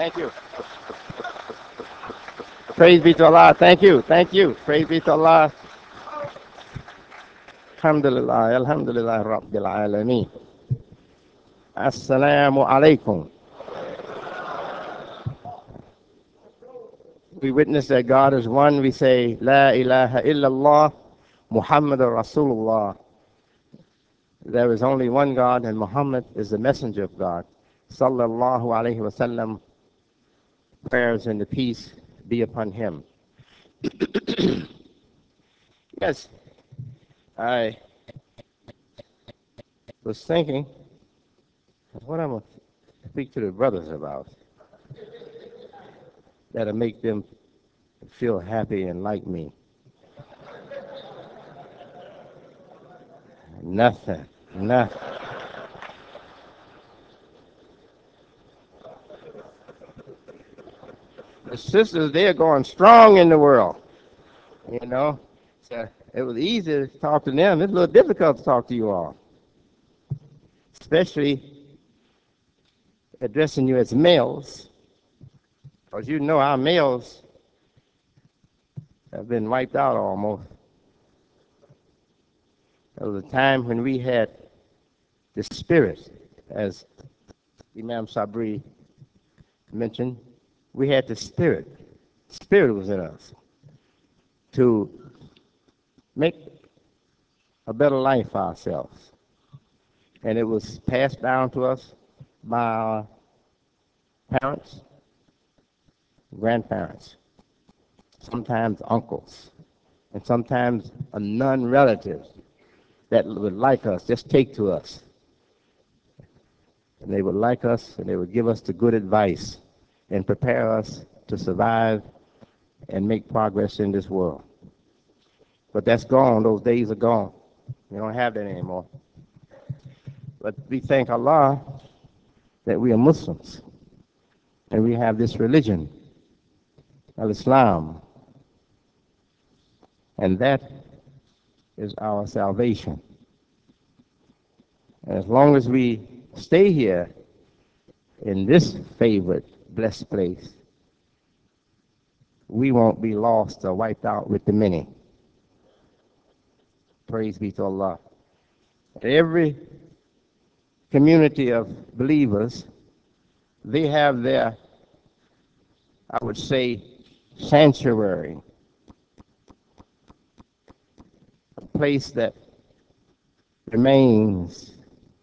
Thank you. Praise be to Allah. Thank you. Thank you. Praise be to Allah. Alhamdulillah. Alhamdulillah Rabbil Alameen. Assalamu alaikum. We witness that God is one. We say, La ilaha illallah, Muhammad Rasulullah. There is only one God, and Muhammad is the messenger of God. Sallallahu alayhi wasallam. Prayers and the peace be upon him. Yes, I was thinking what I'm going to speak to the brothers about that'll make them feel happy and like me. Nothing. Nothing. The sisters, they're going strong in the world. You know, so it was easy to talk to them. It's a little difficult to talk to you all, especially addressing you as males, because you know our males have been wiped out almost. There was a time when we had the spirit, as Imam Sabri mentioned. We had the spirit. Spirit was in us to make a better life for ourselves. And it was passed down to us by our parents, grandparents, sometimes uncles, and sometimes a non-relatives that would like us, just take to us. And they would like us, and they would give us the good advice and prepare us to survive and make progress in this world. But that's gone. Those days are gone. We don't have that anymore. But we thank Allah that we are Muslims and we have this religion, Al-Islam, and that is our salvation. And as long as we stay here in this favored, blessed place, we won't be lost or wiped out with the many. Praise be to Allah. Every community of believers, they have their, I would say, sanctuary, a place that remains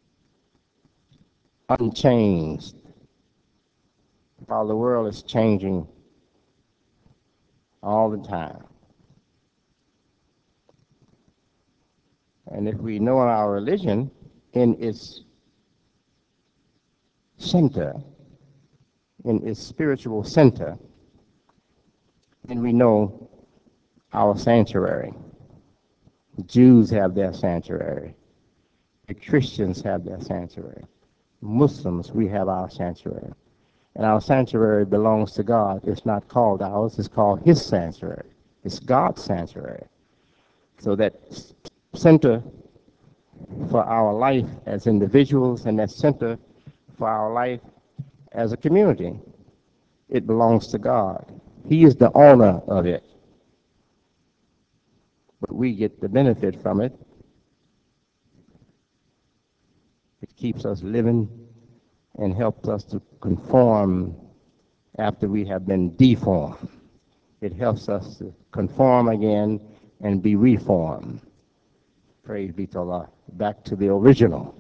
unchanged while the world is changing all the time. And if we know our religion in its center, in its spiritual center, then we know our sanctuary. The Jews have their sanctuary. The Christians have their sanctuary. Muslims, we have our sanctuary. And our sanctuary belongs to God. It's not called ours, it's called His sanctuary. It's God's sanctuary. So that center for our life as individuals and that center for our life as a community, it belongs to God. He is the owner of it. But we get the benefit from it. It keeps us living and helps us to conform after we have been deformed. It helps us to conform again and be reformed. Praise be to Allah. Back to the original.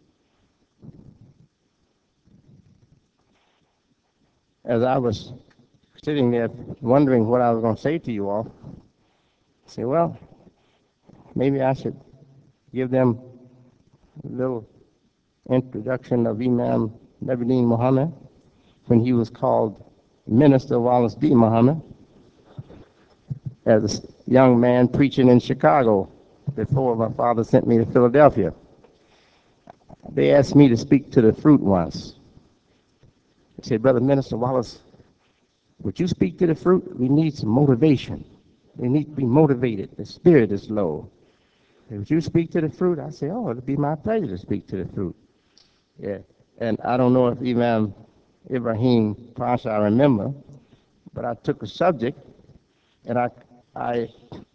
As I was sitting there wondering what I was going to say to you all, I said, well, maybe I should give them a little introduction of Imam Nabiuddin Muhammad when he was called Minister Wallace D. Muhammad as a young man preaching in Chicago before my father sent me to Philadelphia. They asked me to speak to the fruit once. They said, Brother Minister Wallace, would you speak to the fruit? We need some motivation. We need to be motivated. The spirit is low. Would you speak to the fruit? I said, oh, it'd be my pleasure to speak to the fruit. Yeah. And I don't know if Imam Ibrahim Pasha, I remember, but I took a subject and I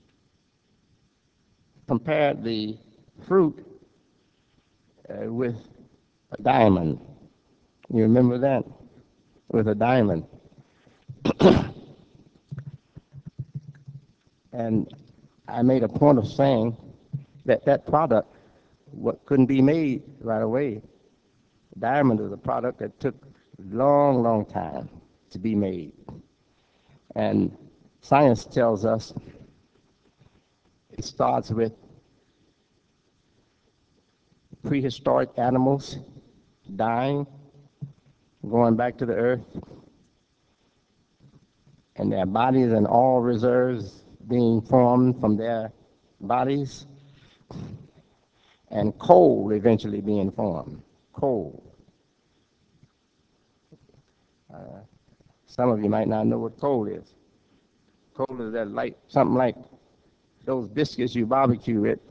compared the fruit with a diamond. You remember that? With a diamond. And I made a point of saying that that product what couldn't be made right away. Diamond is a product that took a long, long time to be made. And science tells us it starts with prehistoric animals dying, going back to the earth, and their bodies and all reserves being formed from their bodies, and coal eventually being formed. Coal. Some of you might not know what coal is. Coal is that light, something like those biscuits you barbecue with,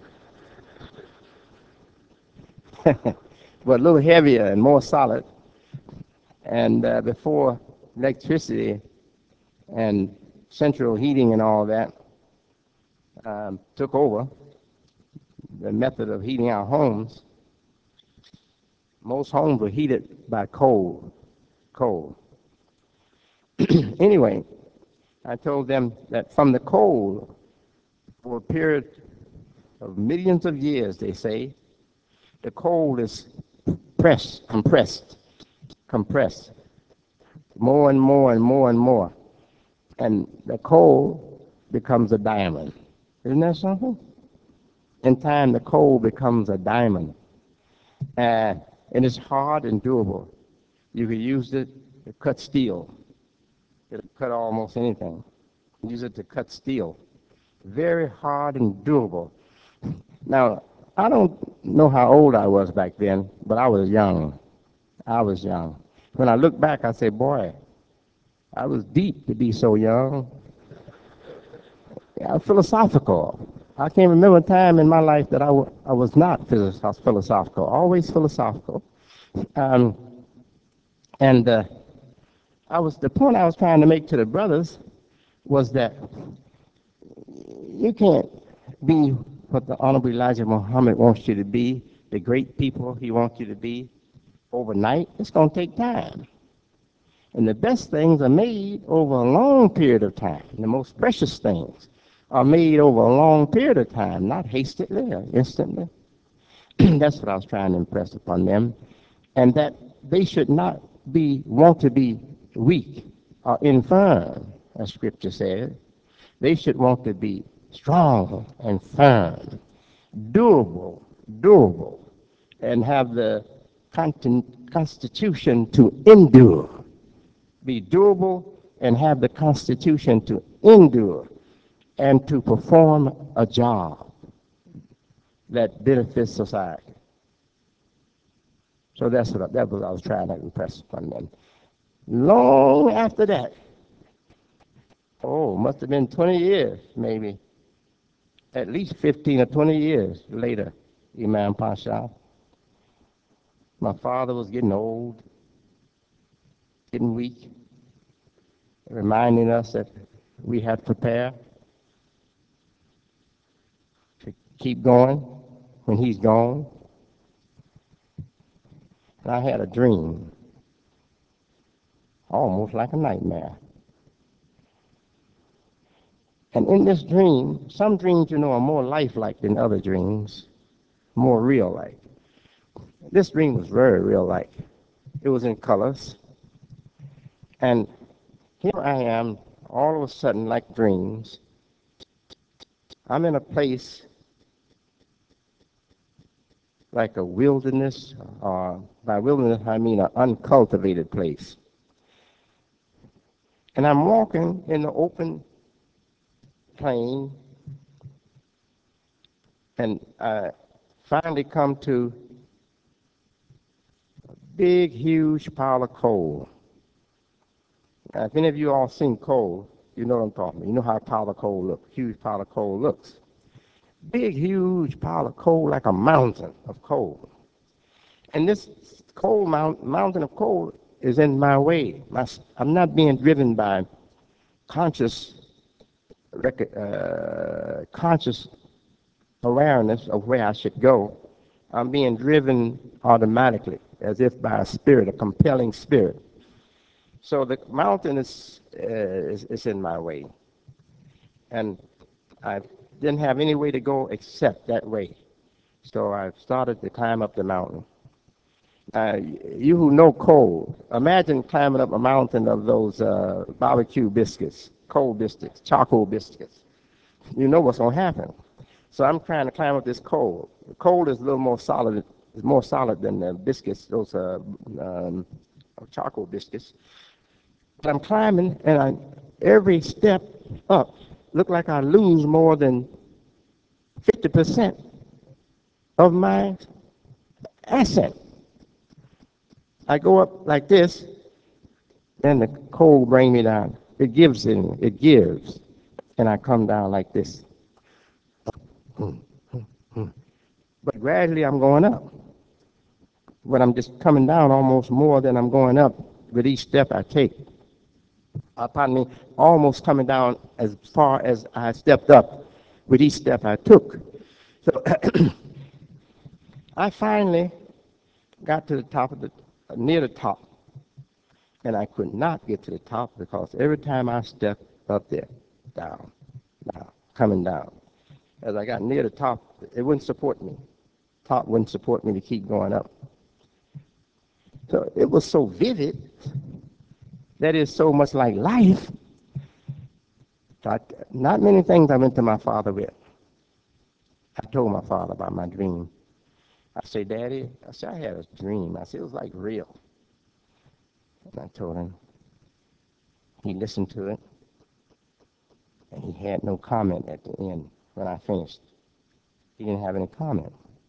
but a little heavier and more solid. And before electricity and central heating and all that took over the method of heating our homes, most homes were heated by coal. Coal. Anyway, I told them that from the coal, for a period of millions of years, they say, the coal is compressed, more and more and more and more. And the coal becomes a diamond. Isn't that something? In time, the coal becomes a diamond. And it's hard and doable. You could use it to cut steel. It'll cut almost anything. Use it to cut steel. Very hard and doable. Now, I don't know how old I was back then, but I was young. I was young. When I look back, I say, boy, I was deep to be so young. Yeah, philosophical. I can't remember a time in my life that I was not philosophical, always philosophical. Um, and the point I was trying to make to the brothers was that you can't be what the Honorable Elijah Muhammad wants you to be, the great people he wants you to be overnight. It's going to take time. And the best things are made over a long period of time. The most precious things are made over a long period of time, not hastily or instantly. That's what I was trying to impress upon them. And that they should not want to be weak or infirm, as Scripture says. They should want to be strong and firm, doable, and have the constitution to endure. Be doable and have the constitution to endure and to perform a job that benefits society. So that was what I was trying to impress upon them. Long after that, must have been 20 years, maybe, at least 15 or 20 years later, Imam Pasha, my father was getting old, getting weak, reminding us that we had to prepare to keep going when he's gone. And I had a dream, almost like a nightmare. And in this dream, some dreams, are more lifelike than other dreams, more real-like. This dream was very real-like. It was in colors. And here I am, all of a sudden, like dreams. I'm in a place like a wilderness. By wilderness, I mean an uncultivated place. And I'm walking in the open plain, and I finally come to a big, huge pile of coal. Now, if any of you all seen coal, you know what I'm talking about. You know how a pile of coal looks, huge pile of coal looks. Big, huge pile of coal, like a mountain of coal. And this mountain of coal is in my way. I'm not being driven by conscious conscious awareness of where I should go. I'm being driven automatically, as if by a spirit, a compelling spirit. So the mountain is in my way, and I didn't have any way to go except that way. So I started to climb up the mountain. You who know coal, imagine climbing up a mountain of those barbecue biscuits, coal biscuits, charcoal biscuits. You know what's going to happen. So I'm trying to climb up this coal. The coal is a little more solid. It's more solid than the biscuits, those um, charcoal biscuits. But I'm climbing, and every step up looked like I lose more than 50% of my ascent. I go up like this, then the cold bring me down. It gives, and I come down like this. But gradually I'm going up. But I'm just coming down almost more than I'm going up with each step I take. Pardon me, almost coming down as far as I stepped up with each step I took. So I finally got to the top of near the top, and I could not get to the top because every time I stepped up there, down, down, coming down. As I got near the top, it wouldn't support me. Top wouldn't support me to keep going up. So it was so vivid. That is so much like life. Not many things I went to my father with. I told my father about my dream. I said, Daddy, I had a dream. I said, it was like real. And I told him. He listened to it, and he had no comment at the end when I finished. He didn't have any comment.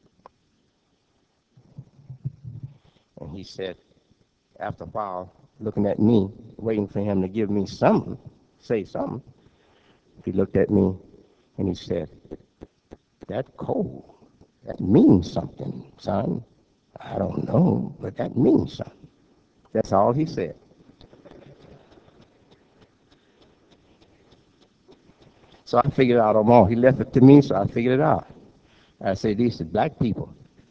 And he said, after a while, looking at me, waiting for him to give me something, say something, he looked at me and he said, that cold, that means something, son. I don't know, but that means something. That's all he said. So I figured out them all. He left it to me, so I figured it out. I said, these are black people.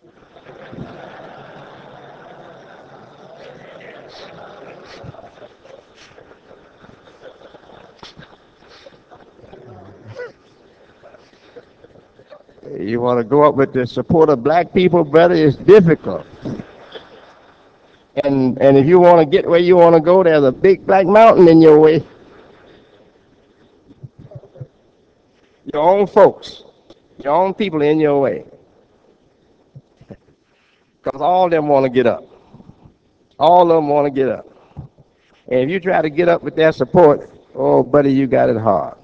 You want to go up with the support of black people, brother, it's difficult. And if you want to get where you want to go, there's a big black mountain in your way. Your own folks, your own people in your way. Because all of them want to get up. All of them want to get up. And if you try to get up with their support, oh, buddy, you got it hard.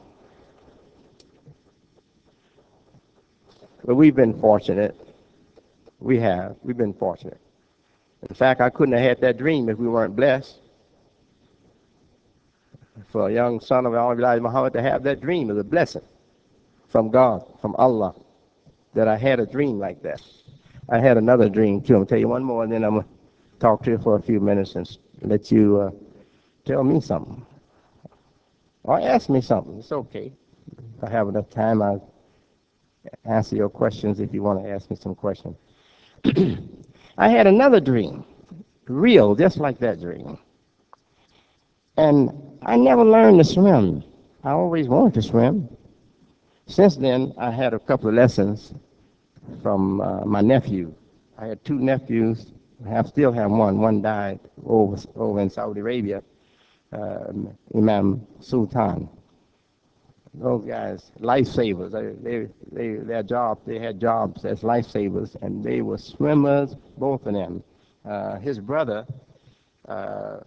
But we've been fortunate. We have. We've been fortunate. In fact, I couldn't have had that dream if we weren't blessed. For a young son of Elijah Muhammad to have that dream is a blessing from God, from Allah, that I had a dream like that. I had another dream too. I'm going to tell you one more, and then I'm going to talk to you for a few minutes and let you tell me something. Or ask me something. It's okay. If I have enough time, I'll answer your questions if you want to ask me some questions. I had another dream, real, just like that dream. And I never learned to swim. I always wanted to swim. Since then, I had a couple of lessons from my nephew. I had two nephews. Still have one. One died over in Saudi Arabia, Imam Sultan. Those guys, lifesavers. They had jobs as lifesavers, and they were swimmers, both of them. His brother, uh,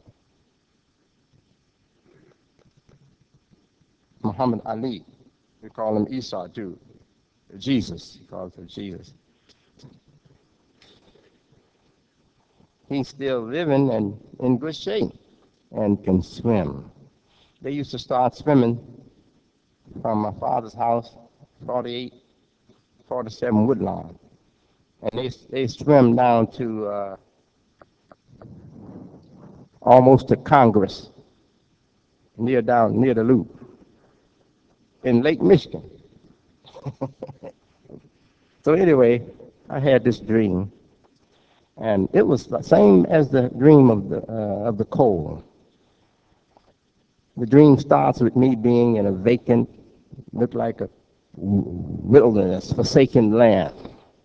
Muhammad Ali, we call him Esau too. Jesus, he calls him Jesus. He's still living and in good shape and can swim. They used to start swimming from my father's house, 48, 47 Woodlawn. And they swim down to almost to Congress, near the loop in Lake Michigan. So anyway, I had this dream, and it was the same as the dream of the coal. The dream starts with me being in a vacant, looked like a wilderness, forsaken land,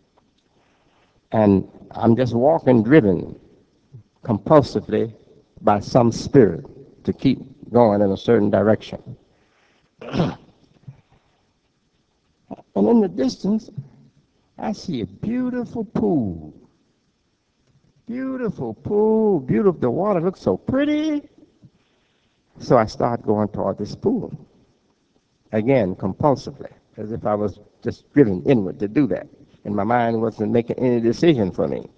and I'm just walking, driven compulsively by some spirit to keep going in a certain direction. And in the distance, I see a beautiful pool. Beautiful pool, beautiful. The water looks so pretty. So I start going toward this pool. Again, compulsively, as if I was just driven inward to do that. And my mind wasn't making any decision for me.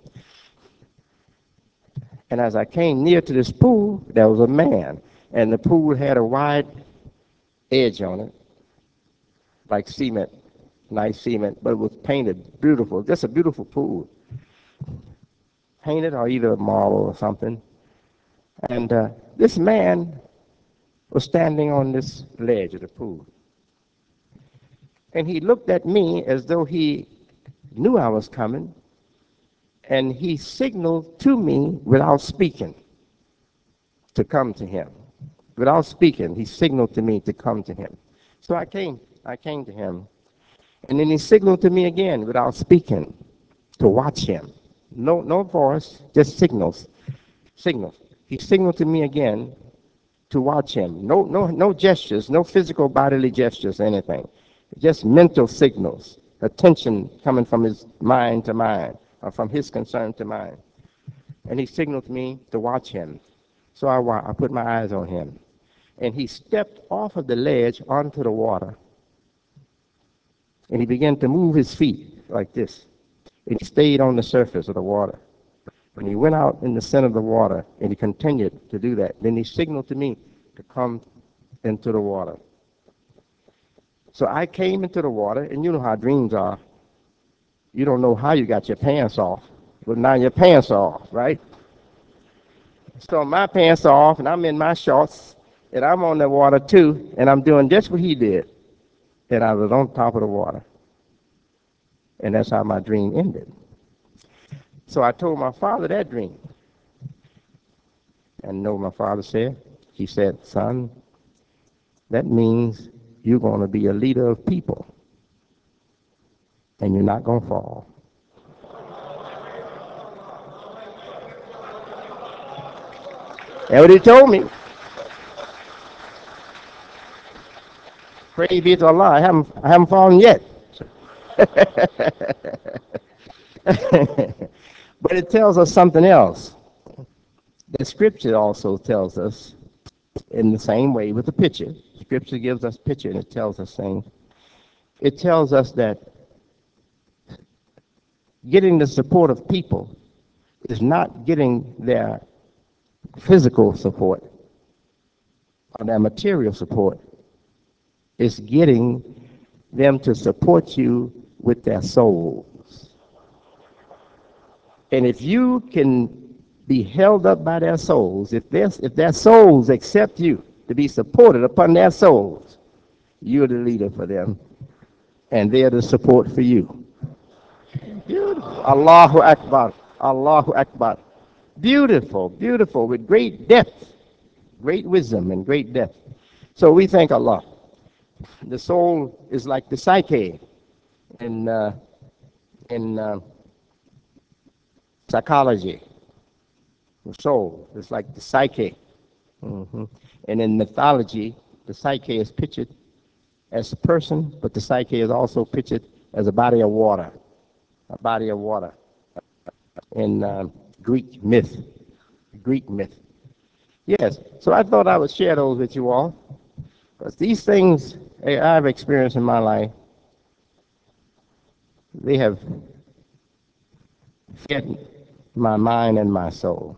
And as I came near to this pool, there was a man. And the pool had a wide edge on it, like cement, nice cement, but it was painted beautiful. Just a beautiful pool. Painted or either marble or something. And this man was standing on this ledge of the pool. And he looked at me as though he knew I was coming, and he signaled to me without speaking to come to him. Without speaking, he signaled to me to come to him. So I came to him, and then he signaled to me again without speaking to watch him. No voice, just signals. Signals. He signaled to me again to watch him. No gestures, no physical bodily gestures, anything. Just mental signals, attention coming from his mind to mine, or from his concern to mine. And he signaled to me to watch him. So I put my eyes on him. And he stepped off of the ledge onto the water. And he began to move his feet like this. And he stayed on the surface of the water. When he went out in the center of the water, and he continued to do that, then he signaled to me to come into the water. So I came into the water, and you know how dreams are. You don't know how you got your pants off, but now your pants are off, right? So my pants are off, and I'm in my shorts, and I'm on the water too, and I'm doing just what he did. And I was on top of the water. And that's how my dream ended. So I told my father that dream. And know what my father said? He said, son, that means you're going to be a leader of people, and you're not going to fall. That's what he told me. Praise be to Allah. I haven't fallen yet. But it tells us something else. The scripture also tells us in the same way with the picture. Scripture gives us picture and it tells us things. It tells us that getting the support of people is not getting their physical support or their material support. It's getting them to support you with their souls. And if you can be held up by their souls, if their souls accept you to be supported upon their souls, you're the leader for them, and they're the support for you. Beautiful. Allahu Akbar. Allahu Akbar. Beautiful, beautiful, with great depth, great wisdom, and great depth. So we thank Allah. The soul is like the psyche in psychology. The soul is like the psyche. hmm And in mythology, the psyche is pictured as a person, but the psyche is also pictured as a body of water. A body of water in Greek myth. Greek myth. Yes, so I thought I would share those with you all. Because these things I've experienced in my life, they have fed my mind and my soul.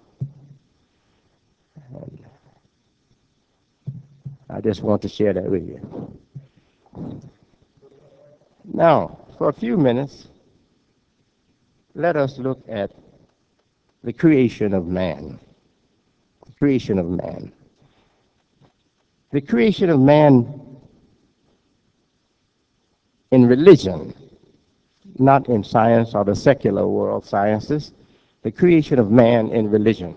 And I just want to share that with you. Now, for a few minutes, let us look at the creation of man. creation of man. The creation of man in religion, not in science or the secular world sciences, the creation of man in religion.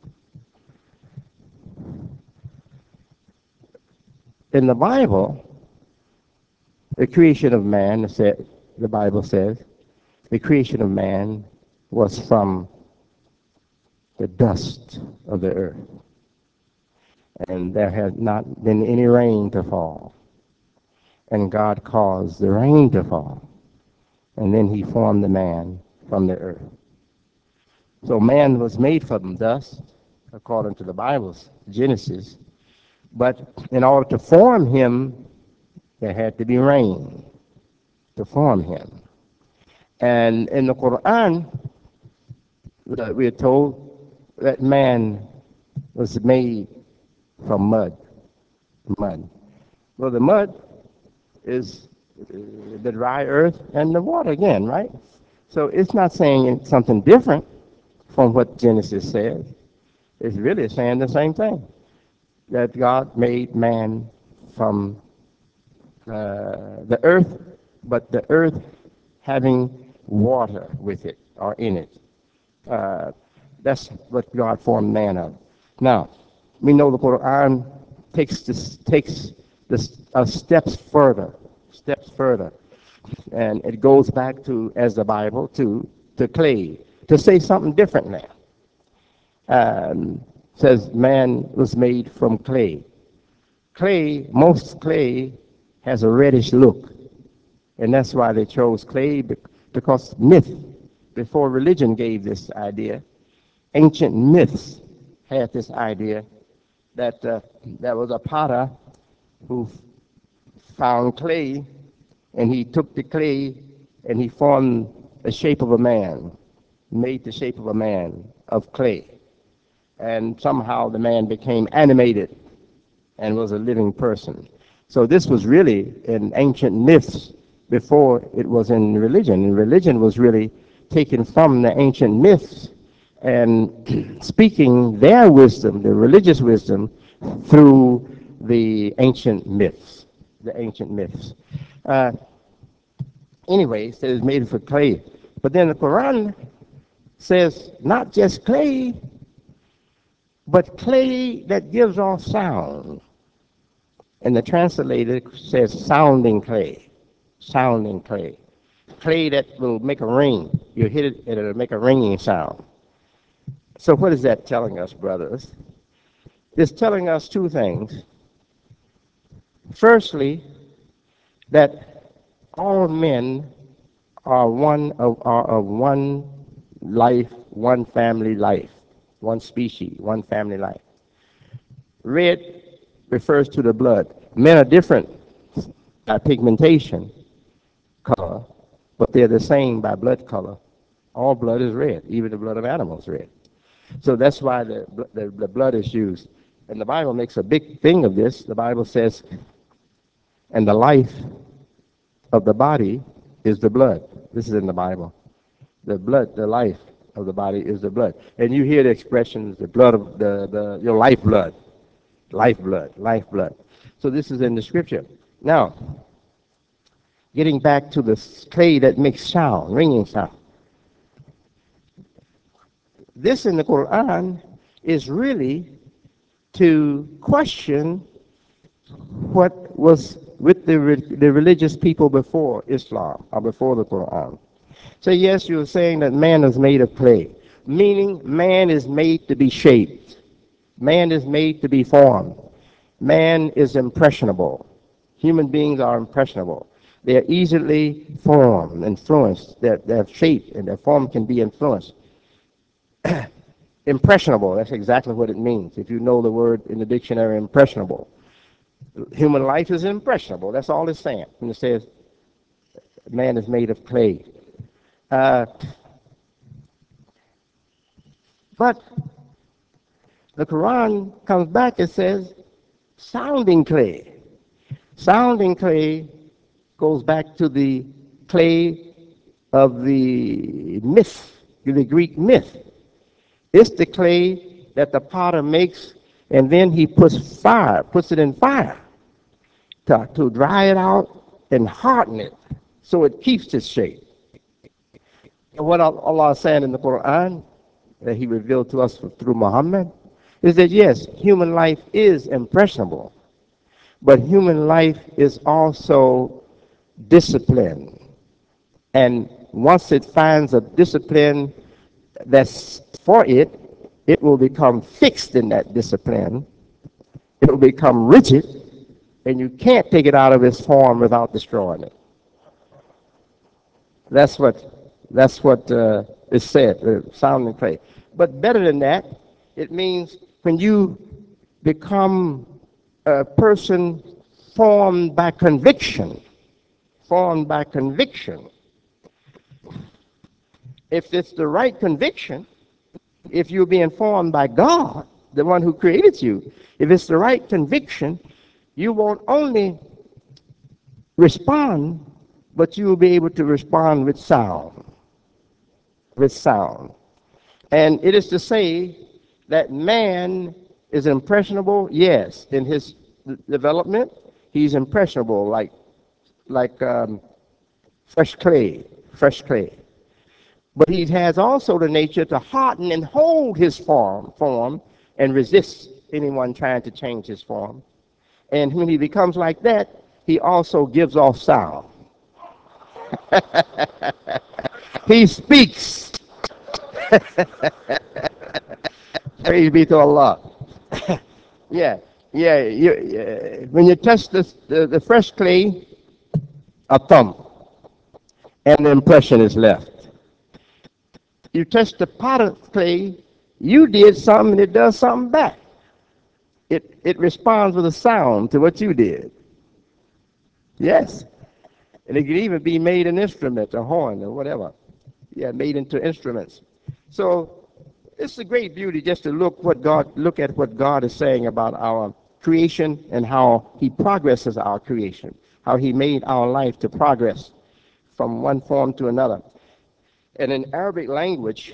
In the Bible, the creation of man, the Bible says, the creation of man was from the dust of the earth. And there had not been any rain to fall. And God caused the rain to fall. And then he formed the man from the earth. So man was made from dust, according to the Bible's Genesis. But in order to form him, there had to be rain to form him. And in the Quran, we are told that man was made from mud. Mud. Well, the mud is the dry earth and the water again, right? So it's not saying something different from what Genesis says. It's really saying the same thing, that God made man from the earth, but the earth having water with it or in it. That's what God formed man of. Now, we know the Quran takes this steps further, and it goes back to, as the Bible, to clay, to say something different now. Says man was made from clay. Most clay has a reddish look, and that's why they chose clay, because myth, before religion gave this idea, ancient myths had this idea that there was a potter who found clay, and he took the clay and he formed the shape of a man, made the shape of a man of clay. And somehow the man became animated and was a living person. So this was really in ancient myths before it was in religion. And religion was really taken from the ancient myths and speaking their wisdom, the religious wisdom, through the ancient myths. The ancient myths. Anyway, so it's made for clay. But then the Quran says not just clay, but clay that gives off sound. And the translator says sounding clay. Sounding clay. Clay that will make a ring. You hit it and it'll make a ringing sound. So what is that telling us, brothers? It's telling us two things. Firstly, that all men are of one life, one family life, one species, one family life. Red refers to the blood. Men are different by pigmentation, color, but they're the same by blood color. All blood is red, even the blood of animals is red. So that's why the blood is used. And the Bible makes a big thing of this. The Bible says, and the life of the body is the blood. This is in the Bible. The blood, the life of the body is the blood. And you hear the expressions, the blood of your lifeblood, lifeblood. So this is in the scripture. Now, getting back to the clay that makes sound, ringing sound. This in the Quran is really to question what was with the religious people before Islam or before the Quran. So yes, you're saying that man is made of clay, meaning man is made to be shaped. Man is made to be formed. Man is impressionable. Human beings are impressionable. They are easily formed, influenced. Their shape and their form can be influenced. Impressionable, that's exactly what it means. If you know the word in the dictionary, impressionable. Human life is impressionable. That's all it's saying when it says man is made of clay. But the Quran comes back and says sounding clay. Sounding clay goes back to the clay of the myth, the Greek myth. It's the clay that the potter makes, and then he puts it in fire to dry it out and harden it so it keeps its shape. And what Allah is saying in the Quran that He revealed to us through Muhammad is that yes, human life is impressionable, but human life is also discipline. And once it finds a discipline that's for it, it will become fixed in that discipline. It will become rigid, and you can't take it out of its form without destroying it. That's what is said, sound and clay. But better than that, it means when you become a person formed by conviction, formed by conviction. If it's the right conviction, if you're being formed by God, the one who created you, if it's the right conviction, you won't only respond, but you will be able to respond with sound, with sound. And it is to say that man is impressionable, yes, in his development. He's impressionable like fresh clay, fresh clay. But he has also the nature to harden and hold his form and resist anyone trying to change his form. And when he becomes like that, he also gives off sound. He speaks. Praise be to Allah. Yeah, when you touch the fresh clay, a thumb, and the impression is left. You touch the pot of clay, you did something, and it does something back. It responds with a sound to what you did. Yes. And it can even be made an instrument, a horn or whatever. Yeah, made into instruments. So it's a great beauty just to look at what God is saying about our creation and how He progresses our creation, how He made our life to progress from one form to another. And in Arabic language,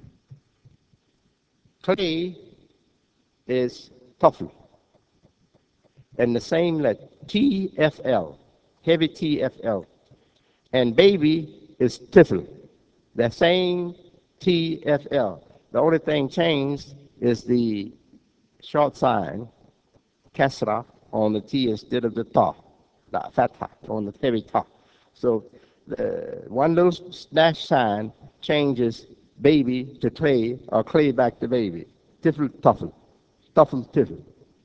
clay is tafl, and the same letter TFL, heavy TFL, and baby is tifl, the same TFL. The only thing changed is the short sign, kasra, on the T instead of the ta, the fatha on the heavy ta. So one little dash sign changes baby to clay or clay back to baby. Tifl, tuffle, tuffle, tifl.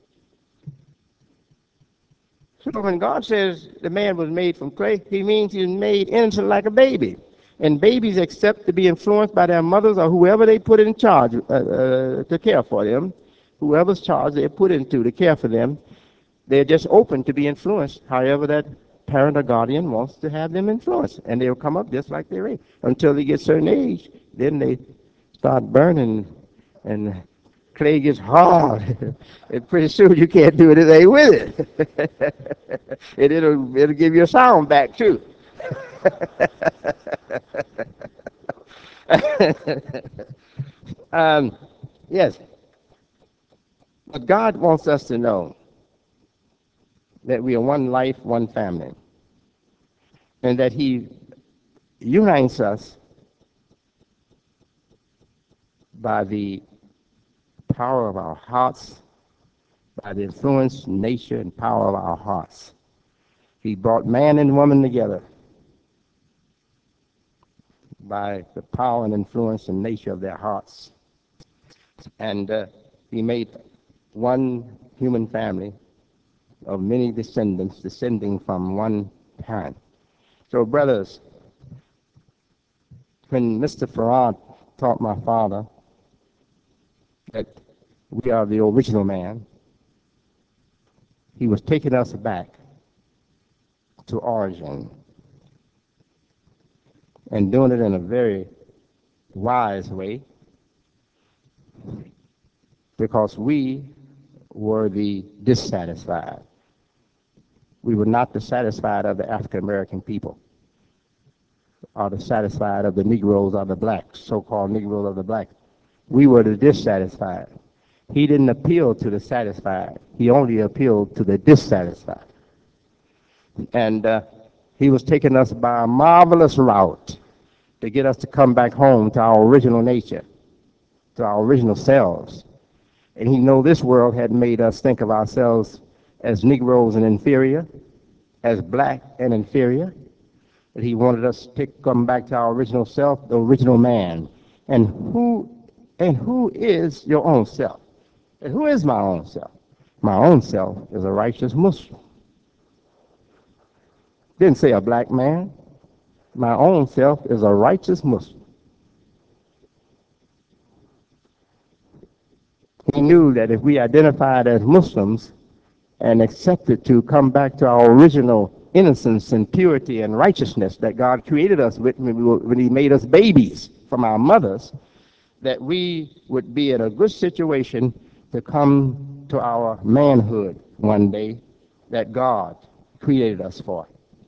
So when God says the man was made from clay, He means he's made innocent like a baby. And babies accept to be influenced by their mothers or whoever they put in charge to care for them. Whoever's charge they put into to care for them, they're just open to be influenced however that parent or guardian wants to have them influenced. And they'll come up just like they're raised. Until they get a certain age, then they start burning and clay gets hard. And pretty soon you can't do anything with it. And it'll give you a sound back too. um, yes, but God wants us to know that we are one life, one family, and that He unites us by the power of our hearts, by the influence, nature, and power of our hearts. He brought man and woman together by the power and influence and nature of their hearts. And He made one human family of many descendants descending from one parent. So, brothers, when Mr. Farad taught my father that we are the original man, he was taking us back to origin and doing it in a very wise way because we were the dissatisfied. We were not the satisfied of the African American people or the satisfied of the Negroes or the blacks, so-called Negroes of the blacks. We were the dissatisfied. He didn't appeal to the satisfied. He only appealed to the dissatisfied. And he was taking us by a marvelous route to get us to come back home to our original nature, to our original selves. And he knew this world had made us think of ourselves as Negroes and inferior, as black and inferior. But he wanted us to come back to our original self, the original man. And who is your own self? And who is my own self? My own self is a righteous Muslim. Didn't say a black man. My own self is a righteous Muslim. He knew that if we identified as Muslims and accepted to come back to our original innocence and purity and righteousness that God created us with when He made us babies from our mothers, that we would be in a good situation to come to our manhood one day that God created us for.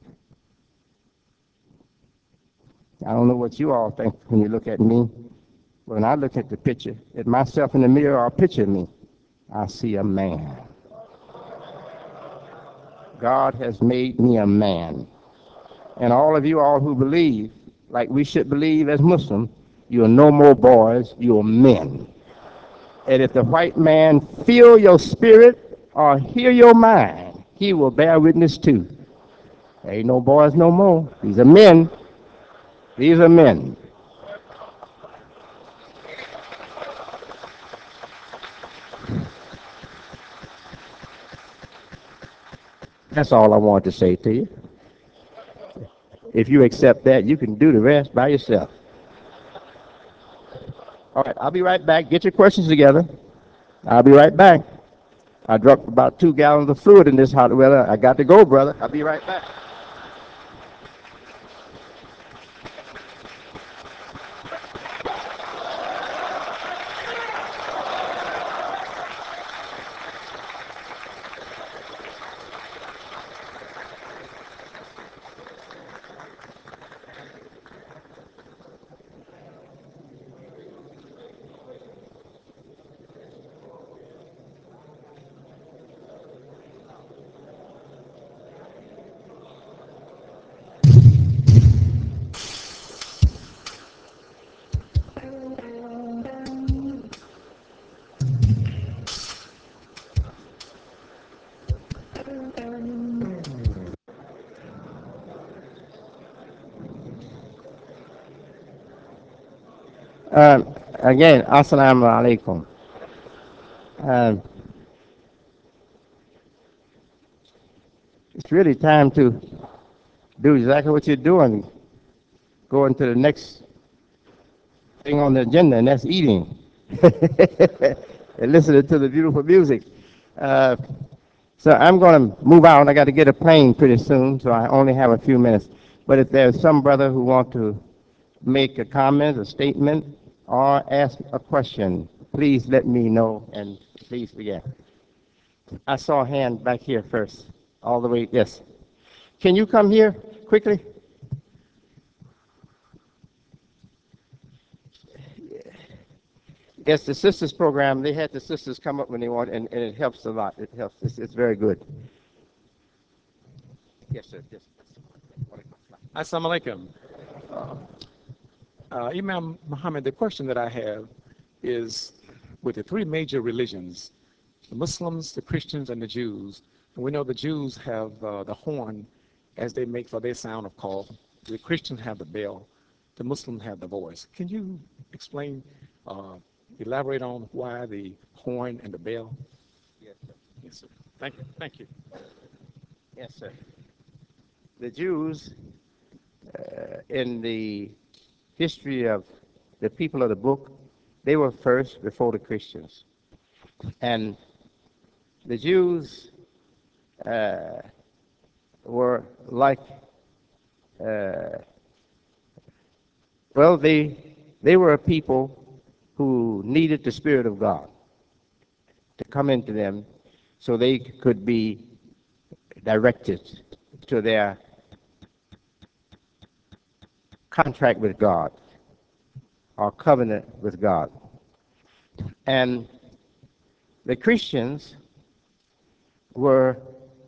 I don't know what you all think when you look at me. When I look at the picture, at myself in the mirror or picture me, I see a man. God has made me a man. And all of you all who believe, like we should believe as Muslims, you are no more boys, you are men. And if the white man feel your spirit or hear your mind, he will bear witness too. There ain't no boys no more. These are men. These are men. That's all I want to say to you. If you accept that, you can do the rest by yourself. All right, I'll be right back. Get your questions together. I'll be right back. I dropped about 2 gallons of fluid in this hot weather. I got to go, brother. I'll be right back. Again, assalamu alaikum. Um, it's really time to do exactly what you're doing. Go into the next thing on the agenda, and that's eating. And listening to the beautiful music. Uh, so I'm going to move out. I got to get a plane pretty soon, so I only have a few minutes. But if there's some brother who wants to make a comment, a statement, or ask a question, please let me know, and please begin. I saw a hand back here first, all the way. Yes. Can you come here quickly? Yes, the sisters program, they had the sisters come up when they want, and it helps a lot. It helps. It's very good. Yes, sir. Yes. Assalamu alaikum. Imam Muhammad, the question that I have is with the three major religions, the Muslims, the Christians, and the Jews, and we know the Jews have the horn as they make for their sound of call. The Christians have the bell. The Muslims have the voice. Can you explain, elaborate on why the horn and the bell? Yes, sir. Yes, sir. Thank you. Thank you. Yes, sir. The Jews, in the history of the people of the book, they were first before the Christians. And the Jews uh, were like, uh, well, they were a people who needed the Spirit of God to come into them so they could be directed to their contract with God or covenant with God. And The Christians were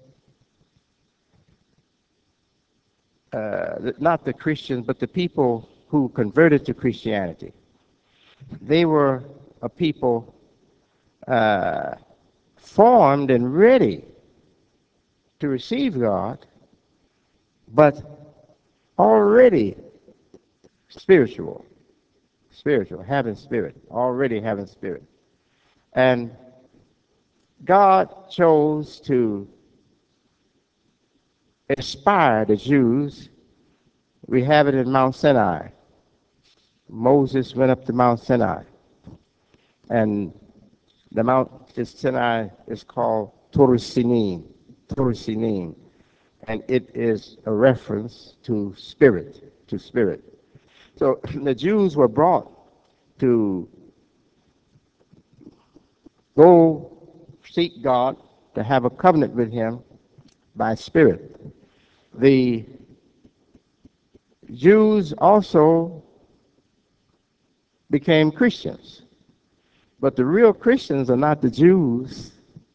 not the Christians, but the people who converted to Christianity. They were a people uh, formed and ready to receive God, but already spiritual, having spirit, already having spirit. And God chose to inspire the Jews. We have it in Mount Sinai. Moses went up to Mount Sinai, and the Mount Sinai is called Torah Sinim, and it is a reference to spirit, So the Jews were brought to go seek God, to have a covenant with Him by spirit. The Jews also became Christians, but the real Christians are not the Jews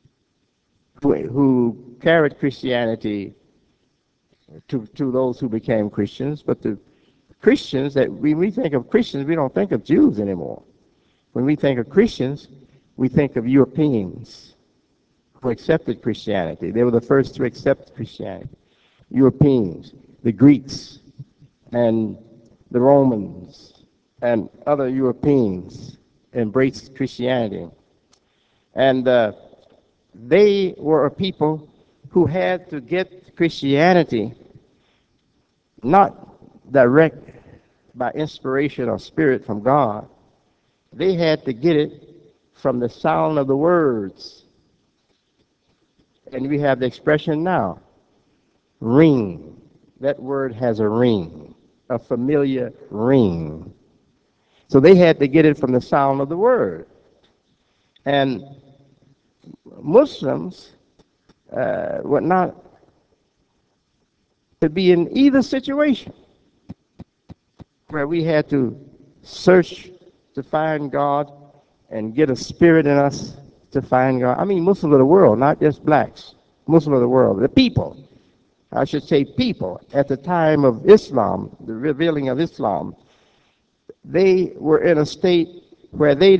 who carried Christianity to those who became Christians, but the Christians that when we think of Christians, we don't think of Jews anymore. When we think of Christians, we think of Europeans who accepted Christianity. They were the first to accept Christianity. Europeans, the Greeks, and the Romans, and other Europeans embraced Christianity. And they were a people who had to get Christianity not direct by inspiration or spirit from God. They had to get it from the sound of the words. And we have the expression now, ring. That word has a ring, a familiar ring. So they had to get it from the sound of the word. And Muslims were not to be in either situation where we had to search to find God and get a spirit in us to find God. I mean, Muslims of the world, not just blacks. Muslims of the world, the people. I should say people. At the time of Islam, the revealing of Islam, they were in a state where they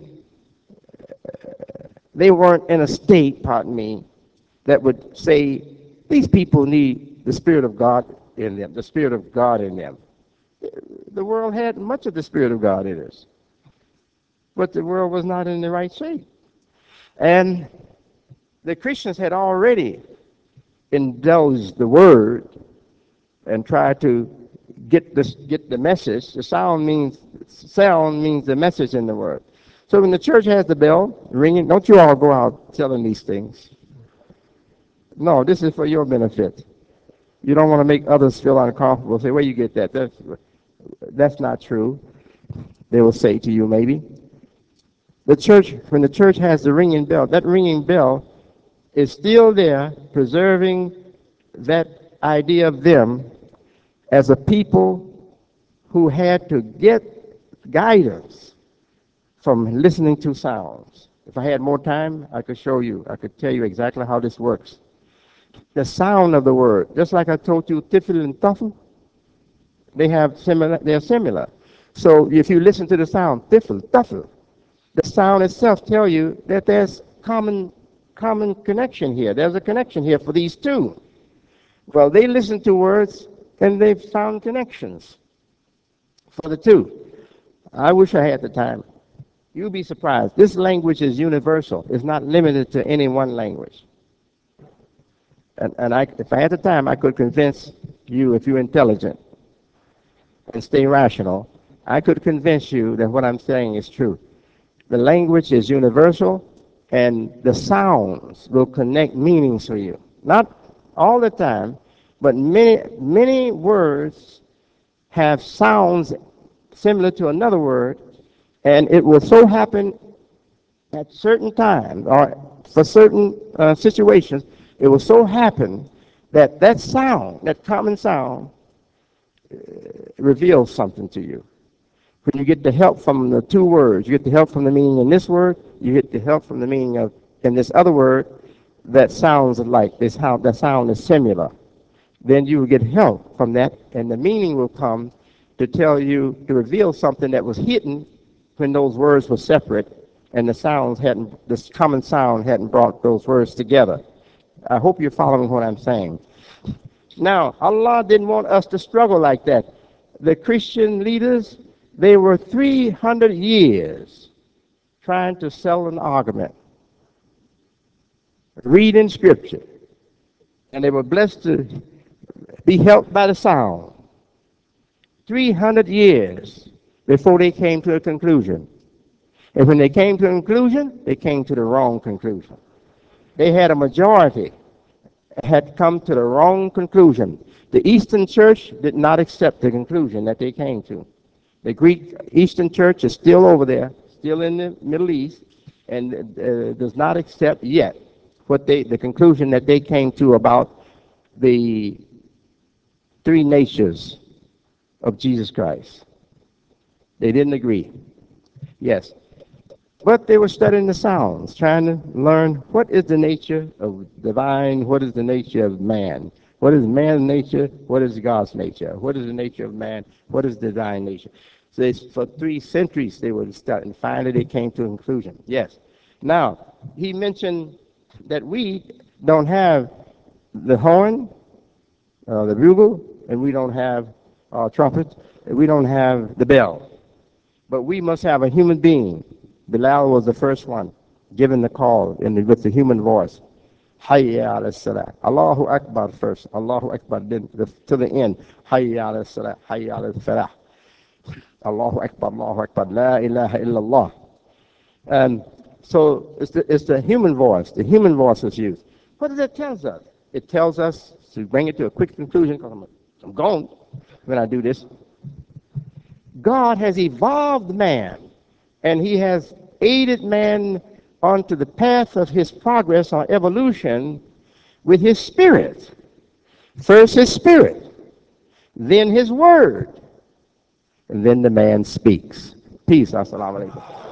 weren't in a state, pardon me, that would say these people need the Spirit of God in them, the Spirit of God in them. The world had much of the Spirit of God in us, but the world was not in the right shape. And the Christians had already indulged the word and tried to get the message. The sound means the message in the word. So when the church has the bell ringing, don't you all go out telling these things. No, this is for your benefit. You don't want to make others feel uncomfortable. Say, where you get that? That's not true. They will say to you maybe. The church, when the church has the ringing bell, that ringing bell is still there, preserving that idea of them as a people who had to get guidance from listening to sounds. If I had more time, I could show you. I could tell you exactly how this works. The sound of the word, just like I told you, tifl and tuffle, they're similar. So if you listen to the sound, tifl, tuffle, the sound itself tell you that there's common connection here. There's a connection here for these two. Well, they listen to words and they've found connections for the two. I wish I had the time. You'll be surprised. This language is universal. It's not limited to any one language. And if I had the time, I could convince you, if you're intelligent and stay rational, I could convince you that what I'm saying is true. The language is universal, and the sounds will connect meanings for you. Not all the time, but many words have sounds similar to another word, and it will so happen at certain times or for certain situations, it will so happen that that sound, that common sound, reveals something to you. When you get the help from the two words, you get the help from the meaning in this word, you get the help from the meaning of, in this other word that sounds alike, this how that sound is similar. Then you will get help from that, and the meaning will come to tell you, to reveal something that was hidden when those words were separate and the sounds hadn't, this common sound hadn't brought those words together. I hope you're following what I'm saying. Now, Allah didn't want us to struggle like that. The Christian leaders, they were 300 years trying to sell an argument, reading scripture, and they were blessed to be helped by the sound. 300 years before they came to a conclusion. And when they came to a conclusion, they came to the wrong conclusion. They had a majority, had come to the wrong conclusion. The Eastern Church did not accept the conclusion that they came to. The Greek Eastern Church is still over there, still in the Middle East, and does not accept yet the conclusion that they came to about the three natures of Jesus Christ. They didn't agree. Yes. But they were studying the sounds, trying to learn what is the nature of divine, what is the nature of man, what is man's nature, what is God's nature, what is the nature of man, what is the divine nature. So for 3 centuries they were studying, and finally they came to a conclusion. Yes. Now, he mentioned that we don't have the horn, the bugle, and we don't have trumpets, and we don't have the bell. But we must have a human being. Bilal was the first one given the call with the human voice. Hayya ala salah. Allahu Akbar first. Allahu Akbar then to the end. Hayya ala salah. Hayya ala falah. Allahu Akbar. Allahu Akbar. La ilaha illallah. And so it's the human voice. The human voice is used. What does it tell us? It tells us, to bring it to a quick conclusion, because I'm gone when I do this. God has evolved man, and he has aided man onto the path of his progress or evolution with his spirit. First his spirit, then his word, and then the man speaks. Peace. Assalamu alaikum.